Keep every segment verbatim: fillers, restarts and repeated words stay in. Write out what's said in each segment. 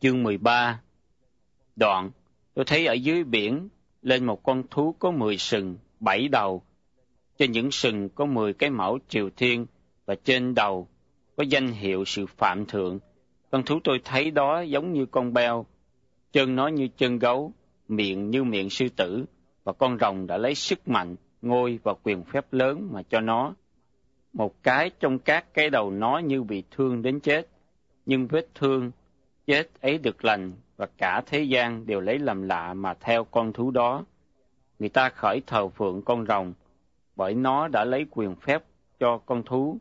Chương mười ba. Đoạn, tôi thấy ở dưới biển lên một con thú có mười sừng, bảy đầu. Trên những sừng có mười cái mão triều thiên, và trên đầu có danh hiệu sự phạm thượng. Con thú tôi thấy đó giống như con beo, chân nó như chân gấu, miệng như miệng sư tử, và con rồng đã lấy sức mạnh, ngôi và quyền phép lớn mà cho nó. Một cái trong các cái đầu nó như bị thương đến chết, nhưng vết thương chết ấy được lành, và cả thế gian đều lấy làm lạ mà theo con thú đó. Người ta khởi thờ phượng con rồng, bởi nó đã lấy quyền phép cho con thú,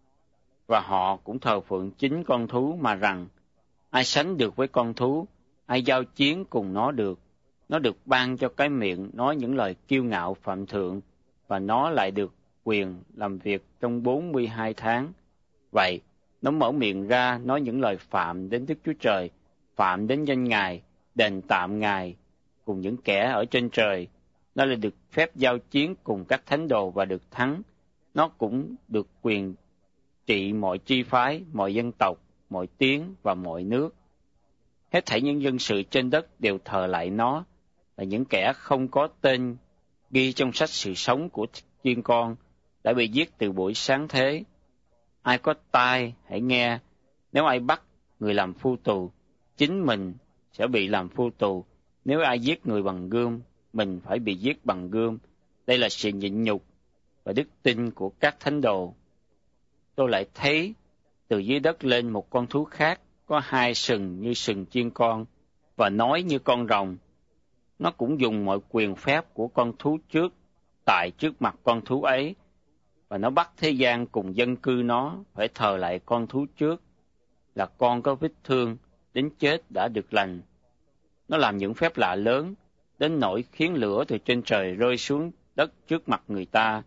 và họ cũng thờ phượng chính con thú mà rằng, ai sánh được với con thú, ai giao chiến cùng nó được. Nó được ban cho cái miệng nói những lời kiêu ngạo phạm thượng, và nó lại được quyền làm việc trong bốn mươi hai tháng. Vậy, nó mở miệng ra nói những lời phạm đến Đức Chúa Trời, phạm đến danh Ngài, đền tạm Ngài, cùng những kẻ ở trên trời. Nó lại được phép giao chiến cùng các thánh đồ và được thắng. Nó cũng được quyền trị mọi chi phái, mọi dân tộc, mọi tiếng và mọi nước. Hết thảy những dân sự trên đất đều thờ lại nó, và những kẻ không có tên ghi trong sách sự sống của chiên con đã bị giết từ buổi sáng thế. Ai có tai hãy nghe, nếu ai bắt người làm phu tù, chính mình sẽ bị làm phu tù. Nếu ai giết người bằng gươm, mình phải bị giết bằng gươm. Đây là sự nhịn nhục và đức tin của các thánh đồ. Tôi lại thấy từ dưới đất lên một con thú khác, có hai sừng như sừng chiên con, và nói như con rồng. Nó cũng dùng mọi quyền phép của con thú trước, tại trước mặt con thú ấy, và nó bắt thế gian cùng dân cư nó phải thờ lại con thú trước, là con có vết thương, đến chết đã được lành. Nó làm những phép lạ lớn, đến nỗi khiến lửa từ trên trời rơi xuống đất trước mặt người ta.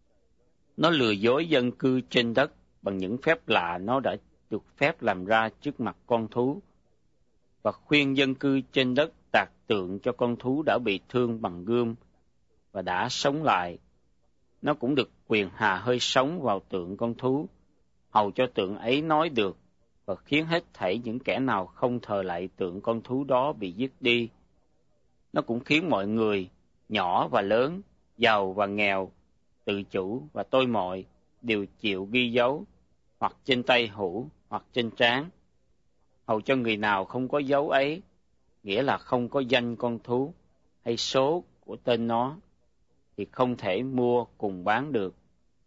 Nó lừa dối dân cư trên đất bằng những phép lạ nó đã được phép làm ra trước mặt con thú, và khuyên dân cư trên đất tạc tượng cho con thú đã bị thương bằng gươm và đã sống lại. Nó cũng được quyền hà hơi sống vào tượng con thú, hầu cho tượng ấy nói được, và khiến hết thảy những kẻ nào không thờ lại tượng con thú đó bị giết đi. Nó cũng khiến mọi người, nhỏ và lớn, giàu và nghèo, tự chủ và tôi mọi, đều chịu ghi dấu, hoặc trên tay hữu, hoặc trên trán, hầu cho người nào không có dấu ấy, nghĩa là không có danh con thú hay số của tên nó, thì không thể mua cùng bán được.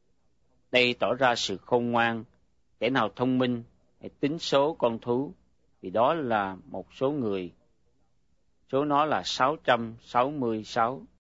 Đây tỏ ra sự khôn ngoan. Kẻ nào thông minh hãy tính số con thú, vì đó là một số người. Số nó là sáu trăm sáu mươi sáu.